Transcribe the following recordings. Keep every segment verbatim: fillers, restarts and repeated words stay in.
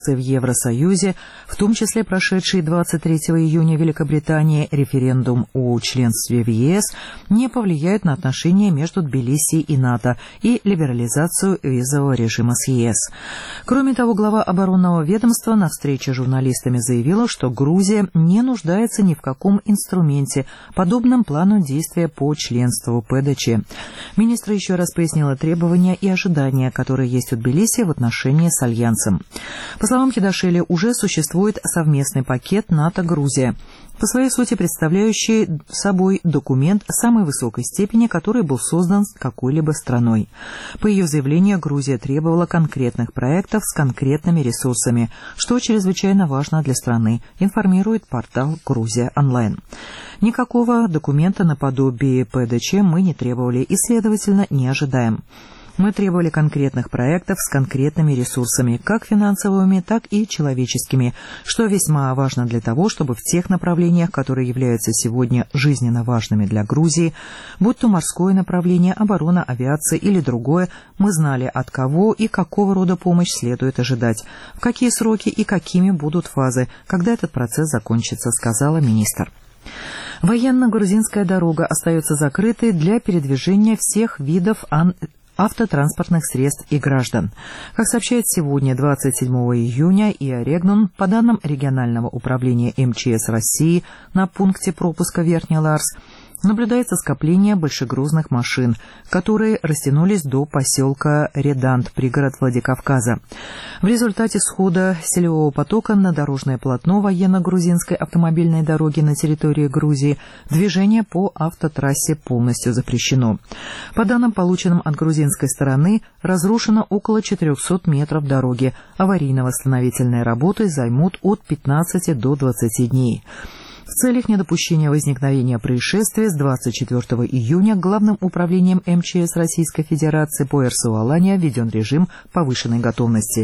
в Евросоюзе, в том числе прошедший двадцать третьего июня в Великобритании референдум о членстве в ЕС, не повлияют на отношения между Тбилиси и НАТО и либерализацию визового режима с ЕС. Кроме того, глава оборонного ведомства на встрече с журналистами заявила, что Грузия не нуждается ни в каком инструменте, подобном плану действия по членству ПДЧ. Министр еще раз пояснила требования и ожидания, которые есть у Тбилиси в отношении с Альянсом. По словам Хидашвили, уже существует совместный пакет НАТО-Грузия, по своей сути представляющий собой документ самой высокой степени, который был создан какой-либо страной. По ее заявлению, Грузия требовала конкретных проектов с конкретными ресурсами, что чрезвычайно важно для страны, информирует портал «Грузия онлайн». Никакого документа наподобие ПДЧ мы не требовали и, следовательно, не ожидаем. Мы требовали конкретных проектов с конкретными ресурсами, как финансовыми, так и человеческими, что весьма важно для того, чтобы в тех направлениях, которые являются сегодня жизненно важными для Грузии, будь то морское направление, оборона, авиация или другое, мы знали, от кого и какого рода помощь следует ожидать, в какие сроки и какими будут фазы, когда этот процесс закончится, сказала министр. Военно-грузинская дорога остается закрытой для передвижения всех видов ан... автотранспортных средств и граждан. Как сообщает сегодня, двадцать седьмого июня, ИА «Регнум», по данным регионального управления МЧС России на пункте пропуска Верхний Ларс, наблюдается скопление большегрузных машин, которые растянулись до поселка Редант, пригород Владикавказа. В результате схода селевого потока на дорожное полотно военно-грузинской автомобильной дороги на территории Грузии движение по автотрассе полностью запрещено. По данным, полученным от грузинской стороны, разрушено около четырехсот метров дороги. Аварийно-восстановительные работы займут от пятнадцати до двадцати дней. В целях недопущения возникновения происшествия с двадцать четвёртого июня Главным управлением МЧС Российской Федерации по РСУ-Алания введен режим повышенной готовности.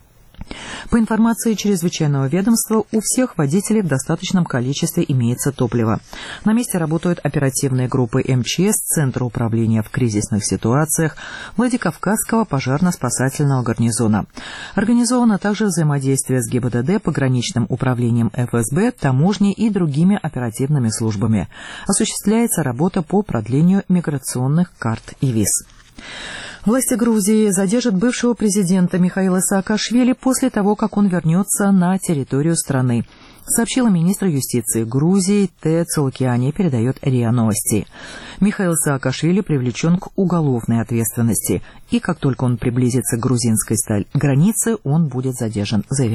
По информации чрезвычайного ведомства, у всех водителей в достаточном количестве имеется топливо. На месте работают оперативные группы МЧС, Центра управления в кризисных ситуациях, Владикавказского пожарно-спасательного гарнизона. Организовано также взаимодействие с ГИБДД, пограничным управлением ФСБ, таможней и другими оперативными службами. Осуществляется работа по продлению миграционных карт и виз. Власти Грузии задержат бывшего президента Михаила Саакашвили после того, как он вернется на территорию страны, сообщила министр юстиции Грузии Т. Цолкиани, передает РИА Новости. Михаил Саакашвили привлечен к уголовной ответственности, и как только он приблизится к грузинской границе, он будет задержан, заявил.